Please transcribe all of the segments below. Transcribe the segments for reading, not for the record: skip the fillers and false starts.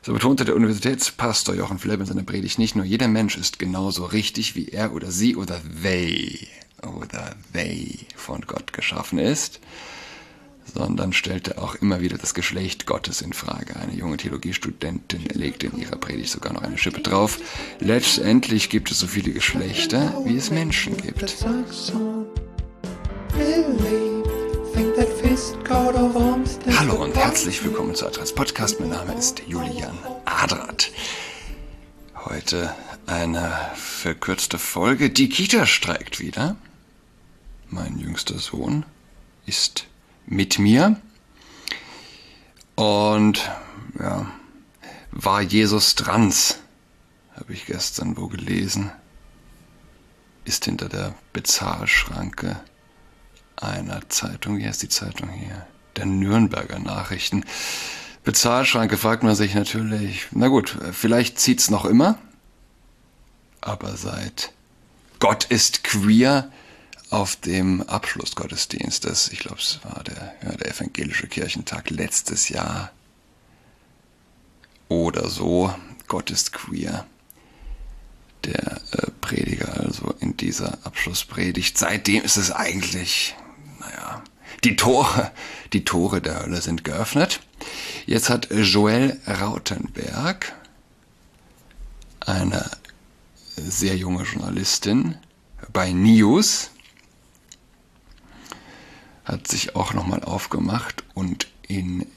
So betonte der Universitätspastor Jochen Fleb in seiner Predigt, nicht nur jeder Mensch ist genauso richtig, wie er oder sie oder they von Gott geschaffen ist, sondern stellte auch immer wieder das Geschlecht Gottes in Frage. Eine junge Theologiestudentin legte in ihrer Predigt sogar noch eine Schippe drauf. Letztendlich gibt es so viele Geschlechter, wie es Menschen gibt. Hallo und herzlich willkommen zu Adrats Podcast. Mein Name ist Julian Adrat. Heute eine verkürzte Folge. Die Kita streikt wieder. Mein jüngster Sohn ist mit mir. Und ja, war Jesus trans? Habe ich gestern wo gelesen. Ist hinter der Bezahlschranke einer Zeitung, wie heißt die Zeitung hier? Der Nürnberger Nachrichten. Bezahlschranke, fragt man sich natürlich, na gut, vielleicht zieht's noch immer, aber seit Gott ist queer auf dem Abschlussgottesdienst des, ich glaube es war der evangelische Kirchentag letztes Jahr oder so, Gott ist queer, der Prediger also in dieser Abschlusspredigt. Seitdem ist es eigentlich, die Tore der Hölle sind geöffnet. Jetzt hat Joelle Rautenberg, eine sehr junge Journalistin bei News, hat sich auch nochmal aufgemacht und in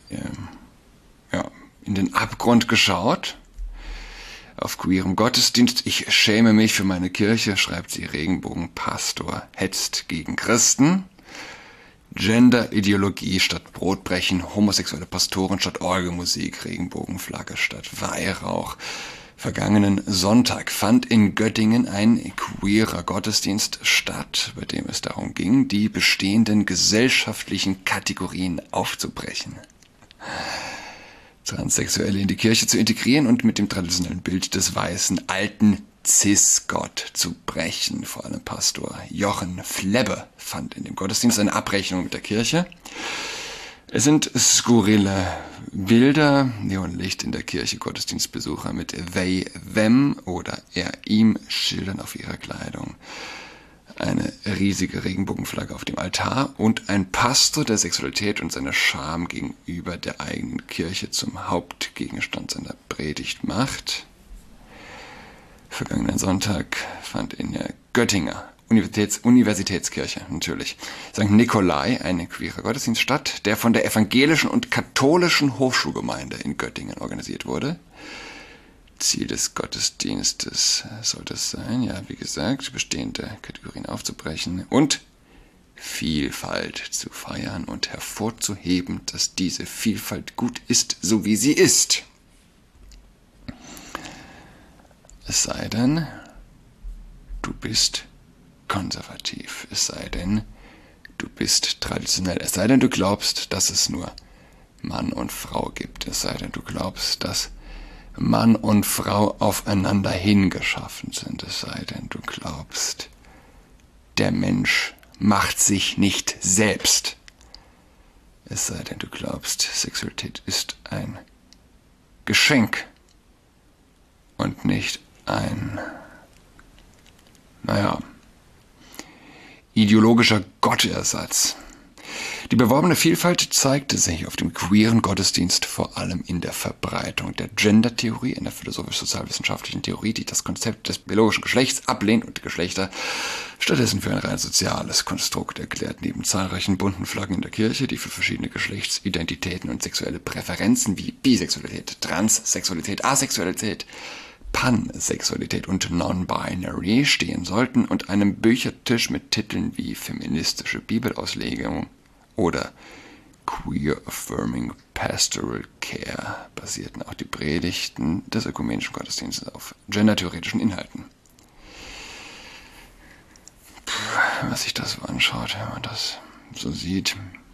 den Abgrund geschaut. Auf queerem Gottesdienst. Ich schäme mich für meine Kirche, schreibt sie. Regenbogenpastor hetzt gegen Christen. Gender-Ideologie statt Brotbrechen, homosexuelle Pastoren statt Orgelmusik, Regenbogenflagge statt Weihrauch. Vergangenen Sonntag fand in Göttingen ein queerer Gottesdienst statt, bei dem es darum ging, die bestehenden gesellschaftlichen Kategorien aufzubrechen. Transsexuelle in die Kirche zu integrieren und mit dem traditionellen Bild des weißen, alten Cis-Gott zu brechen. Vor allem Pastor Jochen Flebbe fand in dem Gottesdienst eine Abrechnung mit der Kirche. Es sind skurrile Bilder, Neonlicht in der Kirche, Gottesdienstbesucher mit they, them oder er, ihm Schildern auf ihrer Kleidung. Eine riesige Regenbogenflagge auf dem Altar und ein Pastor, der Sexualität und seine Scham gegenüber der eigenen Kirche zum Hauptgegenstand seiner Predigt macht. Vergangenen Sonntag fand in der Göttinger Universitätskirche natürlich St. Nikolai ein queerer Gottesdienst statt, der von der evangelischen und katholischen Hochschulgemeinde in Göttingen organisiert wurde. Ziel des Gottesdienstes sollte es sein, wie gesagt, bestehende Kategorien aufzubrechen und Vielfalt zu feiern und hervorzuheben, dass diese Vielfalt gut ist, so wie sie ist. Es sei denn, du bist konservativ, es sei denn, du bist traditionell, es sei denn, du glaubst, dass es nur Mann und Frau gibt, es sei denn, du glaubst, dass Mann und Frau aufeinander hingeschaffen sind, es sei denn, du glaubst, der Mensch macht sich nicht selbst. Es sei denn, du glaubst, Sexualität ist ein Geschenk und nicht ein, ideologischer Gottersatz. Die beworbene Vielfalt zeigte sich auf dem queeren Gottesdienst vor allem in der Verbreitung der Gender-Theorie, in der philosophisch-sozialwissenschaftlichen Theorie, die das Konzept des biologischen Geschlechts ablehnt und die Geschlechter stattdessen für ein rein soziales Konstrukt erklärt. Neben zahlreichen bunten Flaggen in der Kirche, die für verschiedene Geschlechtsidentitäten und sexuelle Präferenzen wie Bisexualität, Transsexualität, Asexualität, Pansexualität und Non-Binary stehen sollten und einem Büchertisch mit Titeln wie feministische Bibelauslegung oder Queer Affirming Pastoral Care basierten auch die Predigten des ökumenischen Gottesdienstes auf gendertheoretischen Inhalten. Was sich das so anschaut, wenn man das so sieht.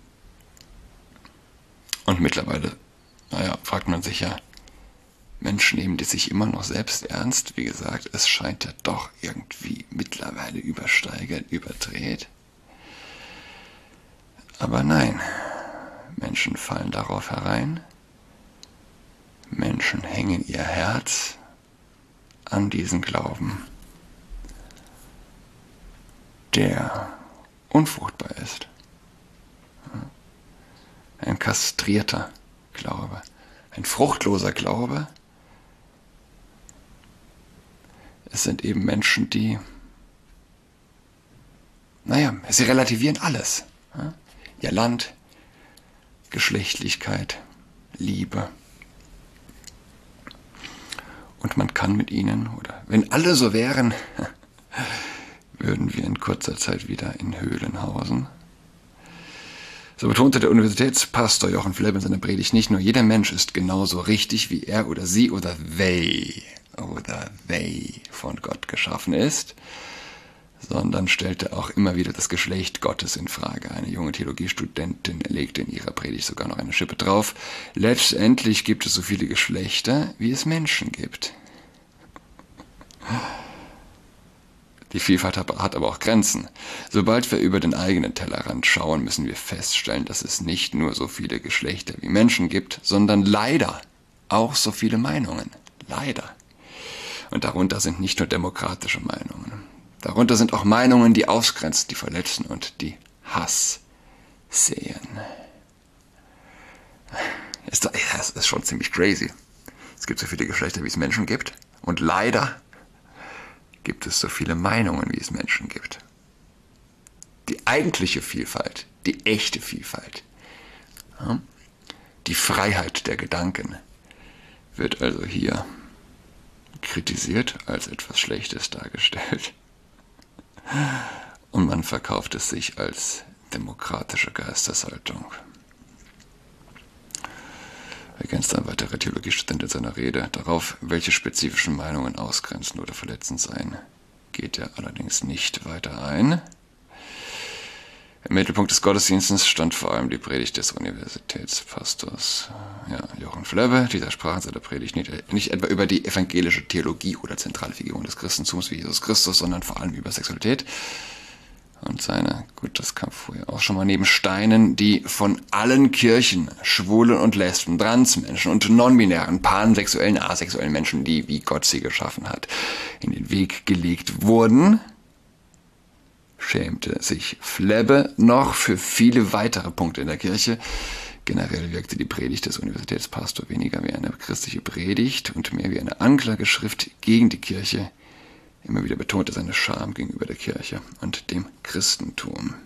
Und mittlerweile, fragt man sich ja, Menschen nehmen die sich immer noch selbst ernst. Wie gesagt, es scheint ja doch irgendwie mittlerweile übersteigert, überdreht. Aber nein, Menschen fallen darauf herein, Menschen hängen ihr Herz an diesen Glauben, der unfruchtbar ist. Ein kastrierter Glaube, ein fruchtloser Glaube. Es sind eben Menschen, die, sie relativieren alles. Ihr Land, Geschlechtlichkeit, Liebe. Und man kann mit ihnen, oder wenn alle so wären, würden wir in kurzer Zeit wieder in Höhlen hausen. So betonte der Universitätspastor Jochen Flebb in seiner Predigt nicht nur, jeder Mensch ist genauso richtig, wie er oder sie oder they von Gott geschaffen ist, sondern stellte auch immer wieder das Geschlecht Gottes in Frage. Eine junge Theologiestudentin legte in ihrer Predigt sogar noch eine Schippe drauf. Letztendlich gibt es so viele Geschlechter, wie es Menschen gibt. Die Vielfalt hat aber auch Grenzen. Sobald wir über den eigenen Tellerrand schauen, müssen wir feststellen, dass es nicht nur so viele Geschlechter wie Menschen gibt, sondern leider auch so viele Meinungen. Leider. Und darunter sind nicht nur demokratische Meinungen. Darunter sind auch Meinungen, die ausgrenzen, die verletzen und die Hass sehen. Das ist schon ziemlich crazy. Es gibt so viele Geschlechter, wie es Menschen gibt. Und leider gibt es so viele Meinungen, wie es Menschen gibt. Die eigentliche Vielfalt, die echte Vielfalt, die Freiheit der Gedanken wird also hier kritisiert, als etwas Schlechtes dargestellt. Und man verkauft es sich als demokratische Geisteshaltung. Ergänzt ein weiterer Theologiestudent in seiner Rede. Darauf, welche spezifischen Meinungen ausgrenzen oder verletzend seien, geht er allerdings nicht weiter ein. Im Mittelpunkt des Gottesdienstes stand vor allem die Predigt des Universitätspastors Jochen Flebbe. Dieser sprach in seiner Predigt nicht etwa über die evangelische Theologie oder zentrale Figuren des Christentums wie Jesus Christus, sondern vor allem über Sexualität. Und das kam vorher auch schon mal, neben Steinen, die von allen Kirchen, Schwulen und Lesben, Transmenschen und non-binären, pansexuellen, asexuellen Menschen, die, wie Gott sie geschaffen hat, in den Weg gelegt wurden, schämte sich Flebbe noch für viele weitere Punkte in der Kirche. Generell wirkte die Predigt des Universitätspastors weniger wie eine christliche Predigt und mehr wie eine Anklageschrift gegen die Kirche. Immer wieder betonte seine Scham gegenüber der Kirche und dem Christentum.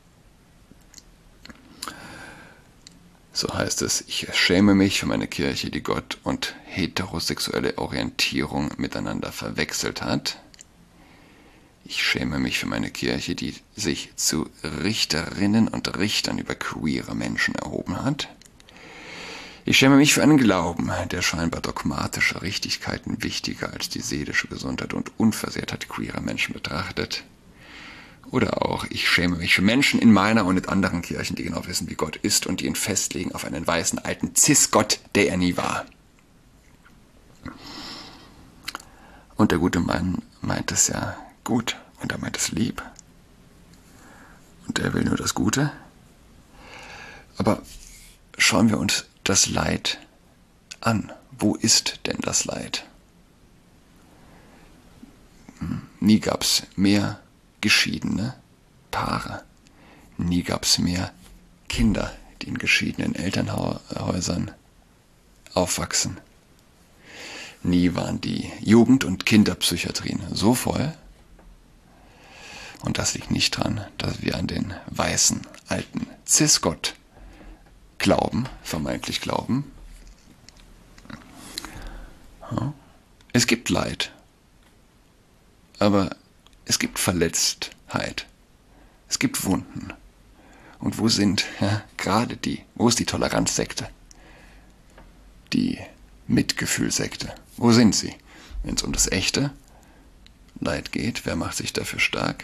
So heißt es, ich schäme mich für meine Kirche, die Gott und heterosexuelle Orientierung miteinander verwechselt hat. Ich schäme mich für meine Kirche, die sich zu Richterinnen und Richtern über queere Menschen erhoben hat. Ich schäme mich für einen Glauben, der scheinbar dogmatische Richtigkeiten wichtiger als die seelische Gesundheit und Unversehrtheit queerer Menschen betrachtet. Oder auch, ich schäme mich für Menschen in meiner und in anderen Kirchen, die genau wissen, wie Gott ist und die ihn festlegen auf einen weißen alten Cis-Gott, der er nie war. Und der gute Mann meint es ja gut und er meint es lieb. Und er will nur das Gute. Aber schauen wir uns das Leid an. Wo ist denn das Leid? Nie gab es mehr geschiedene Paare. Nie gab es mehr Kinder, die in geschiedenen Elternhäusern aufwachsen. Nie waren die Jugend- und Kinderpsychiatrien so voll. Und das liegt nicht daran, dass wir an den weißen, alten Cis-Gott glauben, vermeintlich glauben. Es gibt Leid, aber es gibt Verletztheit, es gibt Wunden. Und wo sind wo ist die Toleranzsekte, die Mitgefühlsekte? Wo sind sie, wenn es um das echte Leid geht? Wer macht sich dafür stark?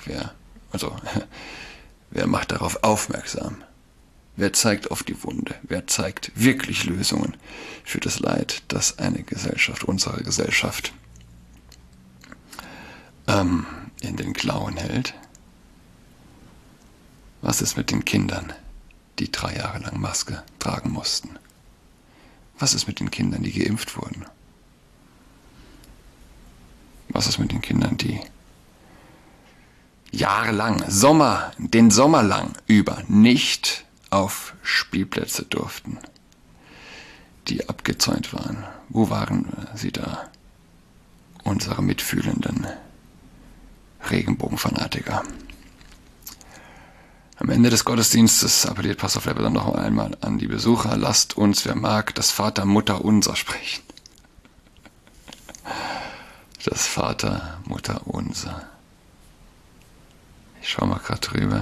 Wer macht darauf aufmerksam? Wer zeigt auf die Wunde? Wer zeigt wirklich Lösungen für das Leid, das unsere Gesellschaft, in den Klauen hält? Was ist mit den Kindern, die 3 Jahre lang Maske tragen mussten? Was ist mit den Kindern, die geimpft wurden? Was ist mit den Kindern, die jahrelang, den Sommer lang über nicht auf Spielplätze durften, die abgezäunt waren? Wo waren sie da? Unsere mitfühlenden Regenbogenfanatiker. Am Ende des Gottesdienstes appelliert Pastor Flapper dann noch einmal an die Besucher: Lasst uns, wer mag, das Vater, Mutter, Unser sprechen. Das Vater, Mutter, Unser. Ich schaue mal gerade drüber.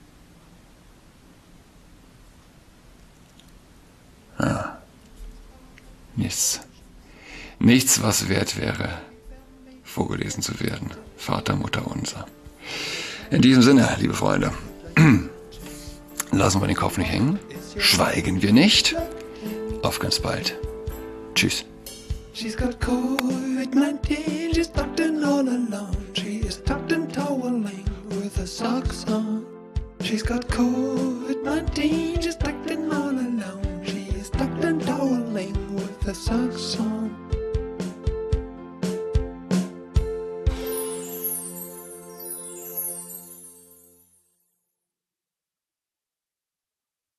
Nichts, was wert wäre, vorgelesen zu werden. Vater, Mutter, Unser. In diesem Sinne, liebe Freunde, lassen wir den Kopf nicht hängen, schweigen wir nicht. Auf ganz bald. Tschüss. She's got COVID-19, she's tucked in all alone. She is tucked in toweling with her socks on. She's got COVID-19, she's tucked in all alone. She is tucked in toweling with her socks on.